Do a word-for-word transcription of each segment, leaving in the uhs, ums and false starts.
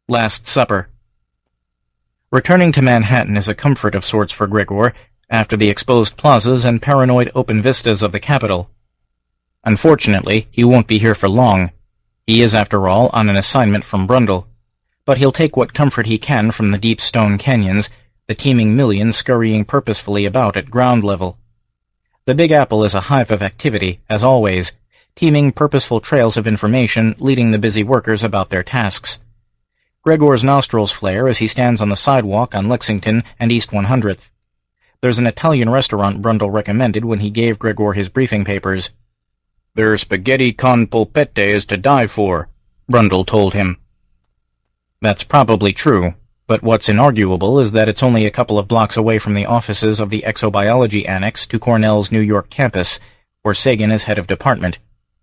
Last Supper. Returning to Manhattan is a comfort of sorts for Gregor, after the exposed plazas and paranoid open vistas of the capital. Unfortunately, he won't be here for long. He is, after all, on an assignment from Brundle. But he'll take what comfort he can from the deep stone canyons, the teeming millions scurrying purposefully about at ground level. The Big Apple is a hive of activity, as always, teeming purposeful trails of information leading the busy workers about their tasks. Gregor's nostrils flare as he stands on the sidewalk on Lexington and East one hundredth. There's an Italian restaurant Brundle recommended when he gave Gregor his briefing papers. "Their spaghetti con polpette is to die for," Brundle told him. That's probably true, but what's inarguable is that it's only a couple of blocks away from the offices of the Exobiology Annex to Cornell's New York campus, where Sagan is head of department.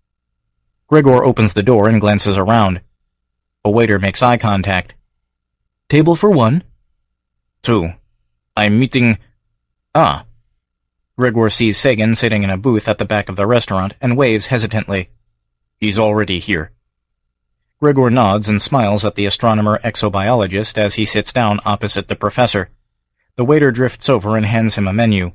Gregor opens the door and glances around. A waiter makes eye contact. "Table for one?" "Two. I'm meeting—" "Ah." Gregor sees Sagan sitting in a booth at the back of the restaurant and waves hesitantly. "He's already here." Gregor nods and smiles at the astronomer-exobiologist as he sits down opposite the professor. The waiter drifts over and hands him a menu.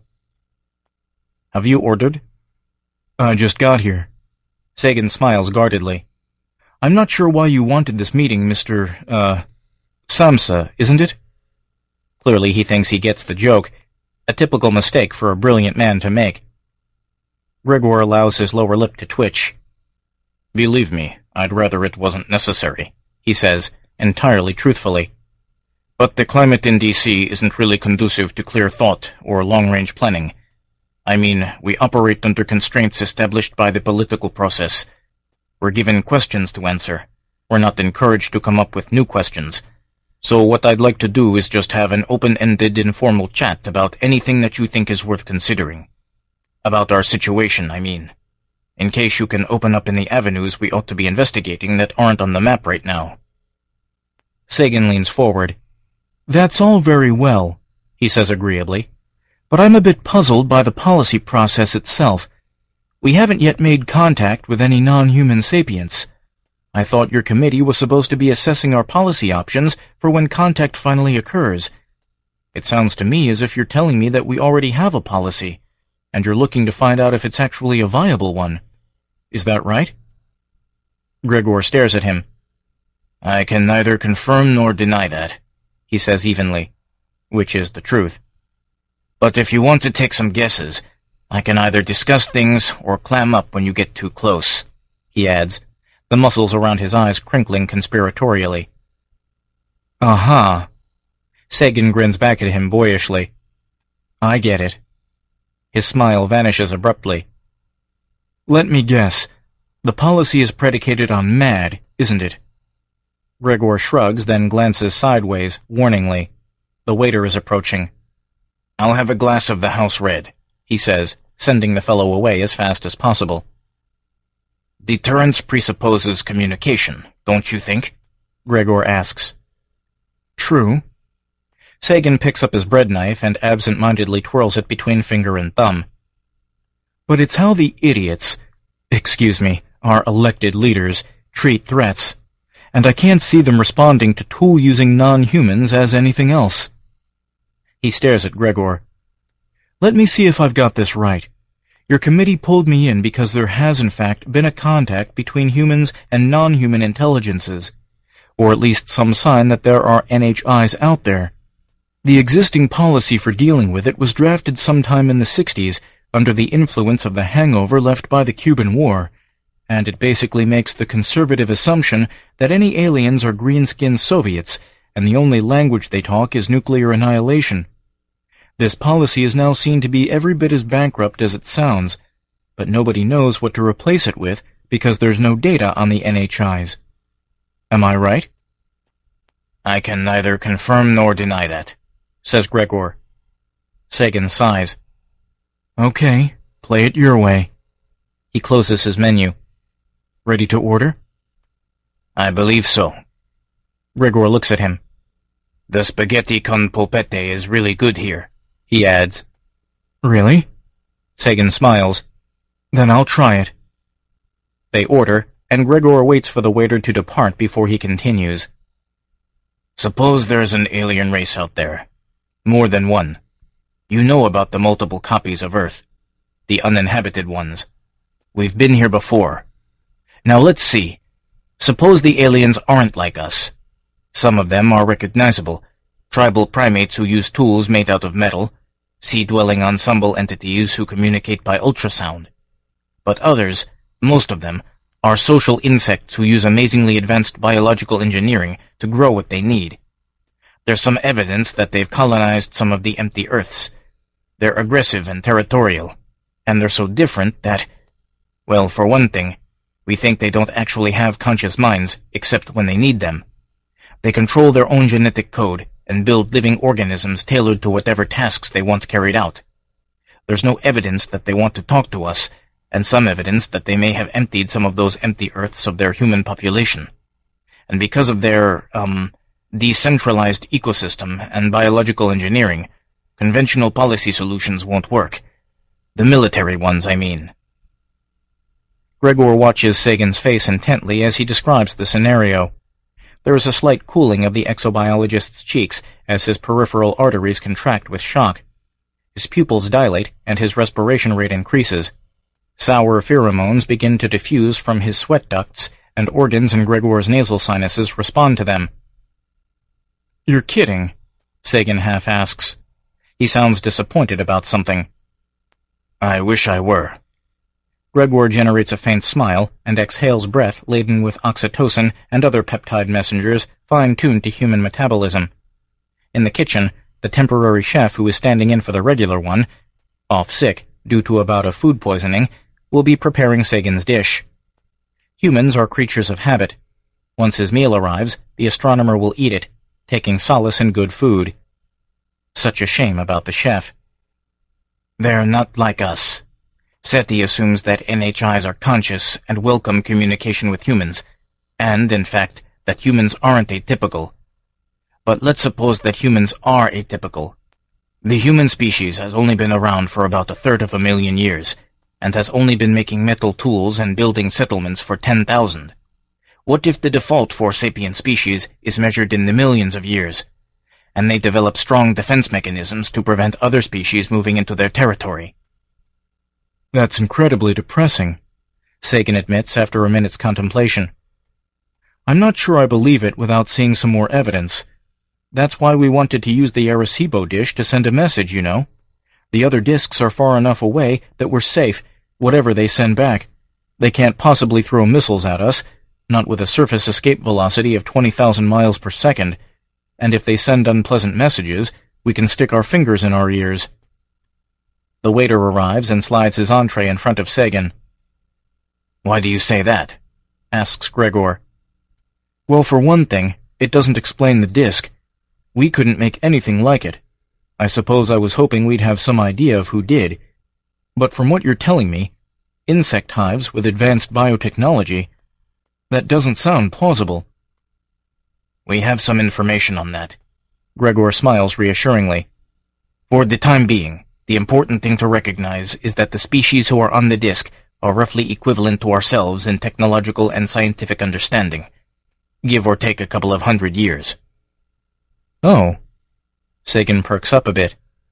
"Have you ordered?" "I just got here." Sagan smiles guardedly. "I'm not sure why you wanted this meeting, Mister, uh, Samsa, isn't it?" Clearly he thinks he gets the joke, a typical mistake for a brilliant man to make. Gregor allows his lower lip to twitch. "Believe me, I'd rather it wasn't necessary," he says, entirely truthfully. "But the climate in D C isn't really conducive to clear thought or long-range planning. I mean, we operate under constraints established by the political process. We're given questions to answer. We're not encouraged to come up with new questions. So what I'd like to do is just have an open-ended, informal chat about anything that you think is worth considering. About our situation, I mean. In case you can open up any avenues we ought to be investigating that aren't on the map right now." Sagan leans forward. "That's all very well," he says agreeably, "but I'm a bit puzzled by the policy process itself. We haven't yet made contact with any non-human sapients. I thought your committee was supposed to be assessing our policy options for when contact finally occurs. It sounds to me as if you're telling me that we already have a policy, and you're looking to find out if it's actually a viable one. Is that right?" Gregor stares at him. "I can neither confirm nor deny that," he says evenly, which is the truth. "But if you want to take some guesses, I can either discuss things or clam up when you get too close," he adds, the muscles around his eyes crinkling conspiratorially. "Aha." Sagan grins back at him boyishly. "I get it." His smile vanishes abruptly. "Let me guess. The policy is predicated on mad, isn't it?" Gregor shrugs, then glances sideways, warningly. The waiter is approaching. "I'll have a glass of the house red," he says, sending the fellow away as fast as possible. "Deterrence presupposes communication, don't you think?" Gregor asks. "True." Sagan picks up his bread knife and absent-mindedly twirls it between finger and thumb. "But it's how the idiots, excuse me, our elected leaders, treat threats, and I can't see them responding to tool-using non-humans as anything else." He stares at Gregor. "Let me see if I've got this right. Your committee pulled me in because there has in fact been a contact between humans and non-human intelligences, or at least some sign that there are N H Is out there. The existing policy for dealing with it was drafted sometime in the sixties under the influence of the hangover left by the Cuban War, and it basically makes the conservative assumption that any aliens are green-skinned Soviets, and the only language they talk is nuclear annihilation. This policy is now seen to be every bit as bankrupt as it sounds, but nobody knows what to replace it with because there's no data on the N H Is. Am I right?" "I can neither confirm nor deny that," says Gregor. Sagan sighs. "Okay, play it your way." He closes his menu. "Ready to order?" "I believe so." Gregor looks at him. "The spaghetti con polpette is really good here," he adds. "Really?" Sagan smiles. "Then I'll try it." They order, and Gregor waits for the waiter to depart before he continues. Suppose there's an alien race out there. More than one. You know about the multiple copies of Earth. The uninhabited ones. We've been here before. Now let's see. Suppose the aliens aren't like us. Some of them are recognizable. Tribal primates who use tools made out of metal. Sea-dwelling ensemble entities who communicate by ultrasound. But others, most of them, are social insects who use amazingly advanced biological engineering to grow what they need. There's some evidence that they've colonized some of the empty Earths. They're aggressive and territorial, and they're so different that, well, for one thing, we think they don't actually have conscious minds except when they need them. They control their own genetic code and build living organisms tailored to whatever tasks they want carried out. There's no evidence that they want to talk to us, and some evidence that they may have emptied some of those empty Earths of their human population. And because of their, um, decentralized ecosystem and biological engineering, conventional policy solutions won't work. The military ones, I mean. Gregor watches Sagan's face intently as he describes the scenario. There is a slight cooling of the exobiologist's cheeks as his peripheral arteries contract with shock. His pupils dilate and his respiration rate increases. Sour pheromones begin to diffuse from his sweat ducts, and organs in Gregor's nasal sinuses respond to them. "You're kidding," Sagan half asks. He sounds disappointed about something. "I wish I were." Gregor generates a faint smile and exhales breath laden with oxytocin and other peptide messengers fine-tuned to human metabolism. In the kitchen, the temporary chef who is standing in for the regular one, off sick due to a bout of food poisoning, will be preparing Sagan's dish. Humans are creatures of habit. Once his meal arrives, the astronomer will eat it, taking solace in good food. Such a shame about the chef. "They're not like us. SETI assumes that N H Is are conscious and welcome communication with humans, and, in fact, that humans aren't atypical. But let's suppose that humans are atypical. The human species has only been around for about a third of a million years, and has only been making metal tools and building settlements for ten thousand. What if the default for sapient species is measured in the millions of years, and they develop strong defense mechanisms to prevent other species moving into their territory?" "That's incredibly depressing," Sagan admits after a minute's contemplation. "I'm not sure I believe it without seeing some more evidence. That's why we wanted to use the Arecibo dish to send a message, you know. The other disks are far enough away that we're safe, whatever they send back. They can't possibly throw missiles at us, not with a surface escape velocity of twenty thousand miles per second, and if they send unpleasant messages, we can stick our fingers in our ears." The waiter arrives and slides his entree in front of Sagan. "Why do you say that?" asks Gregor. "Well, for one thing, it doesn't explain the disk. We couldn't make anything like it. I suppose I was hoping we'd have some idea of who did. But from what you're telling me, insect hives with advanced biotechnology, that doesn't sound plausible." "We have some information on that." Gregor smiles reassuringly. "For the time being, the important thing to recognize is that the species who are on the disk are roughly equivalent to ourselves in technological and scientific understanding, give or take a couple of hundred years." "Oh." Sagan perks up a bit.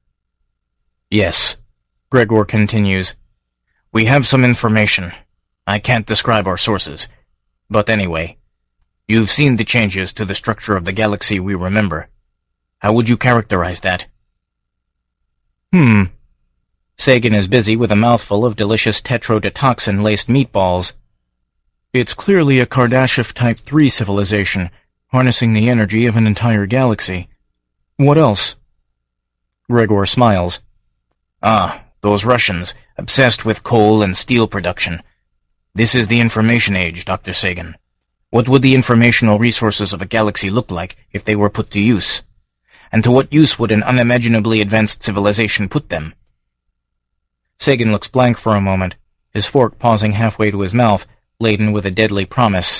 "Yes," Gregor continues. "We have some information. I can't describe our sources. But anyway, you've seen the changes to the structure of the galaxy we remember. How would you characterize that?" Hmm. Sagan is busy with a mouthful of delicious tetrodetoxin-laced meatballs. "It's clearly a Kardashev Type three civilization, harnessing the energy of an entire galaxy. What else?" Gregor smiles. "Ah, those Russians, obsessed with coal and steel production. This is the information age, Doctor Sagan. What would the informational resources of a galaxy look like if they were put to use? And to what use would an unimaginably advanced civilization put them?" Sagan looks blank for a moment, his fork pausing halfway to his mouth, laden with a deadly promise.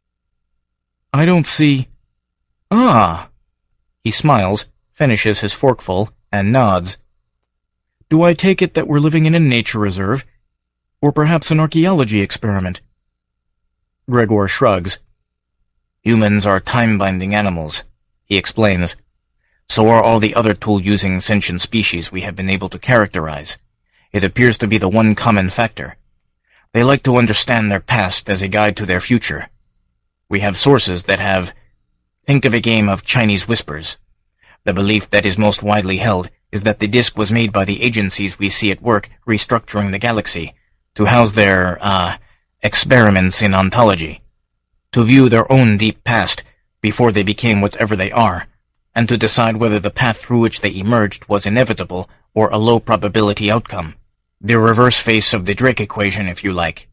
"I don't see—" "Ah!" He smiles, finishes his forkful, and nods. "Do I take it that we're living in a nature reserve? Or perhaps an archaeology experiment?" Gregor shrugs. "Humans are time-binding animals. he explains. So are all the other tool-using sentient species we have been able to characterize. It appears to be the one common factor. They like to understand their past as a guide to their future. We have sources that have... Think of a game of Chinese whispers. The belief that is most widely held is that the disk was made by the agencies we see at work restructuring the galaxy to house their, uh, experiments in ontology, to view their own deep past before they became whatever they are, and to decide whether the path through which they emerged was inevitable or a low-probability outcome. The reverse face of the Drake equation, if you like.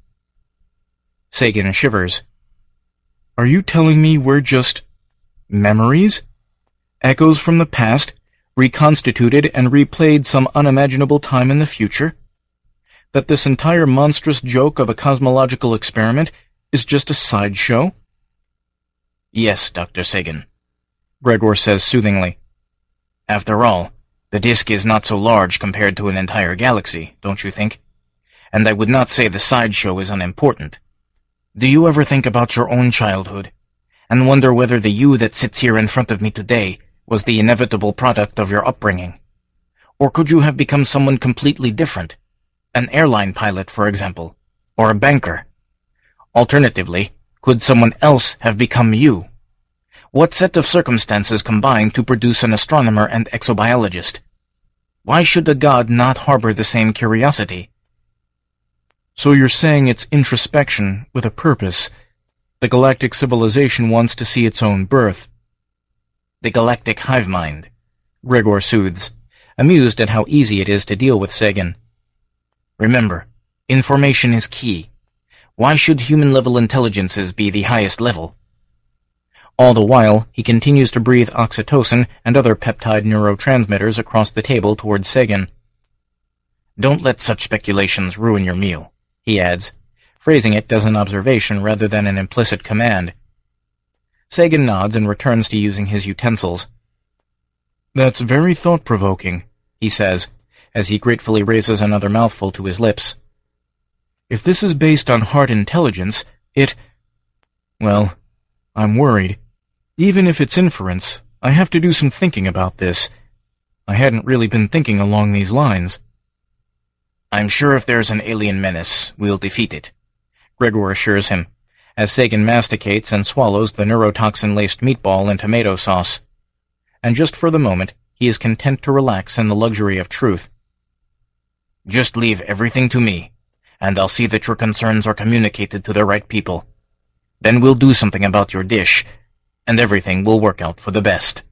Sagan shivers. Are you telling me we're just... memories? Echoes from the past, reconstituted and replayed some unimaginable time in the future? That this entire monstrous joke of a cosmological experiment is just a sideshow? Yes, Doctor Sagan, Gregor says soothingly. After all, the disk is not so large compared to an entire galaxy, don't you think? And I would not say the sideshow is unimportant. Do you ever think about your own childhood, and wonder whether the you that sits here in front of me today was the inevitable product of your upbringing? Or could you have become someone completely different? An airline pilot, for example, or a banker? Alternatively, could someone else have become you? What set of circumstances combined to produce an astronomer and exobiologist? Why should a god not harbor the same curiosity? So you're saying it's introspection with a purpose. The galactic civilization wants to see its own birth. The galactic hive mind, Gregor soothes, amused at how easy it is to deal with Sagan. Remember, information is key. Why should human-level intelligences be the highest level? All the while, he continues to breathe oxytocin and other peptide neurotransmitters across the table towards Sagan. Don't let such speculations ruin your meal, he adds, phrasing it as an observation rather than an implicit command. Sagan nods and returns to using his utensils. That's very thought-provoking, he says, as he gratefully raises another mouthful to his lips. If this is based on heart intelligence, it... Well, I'm worried. Even if it's inference, I have to do some thinking about this. I hadn't really been thinking along these lines. I'm sure if there's an alien menace, we'll defeat it, Gregor assures him, as Sagan masticates and swallows the neurotoxin-laced meatball and tomato sauce. And just for the moment, he is content to relax in the luxury of truth. Just leave everything to me, and I'll see that your concerns are communicated to the right people. Then we'll do something about your dish, and everything will work out for the best.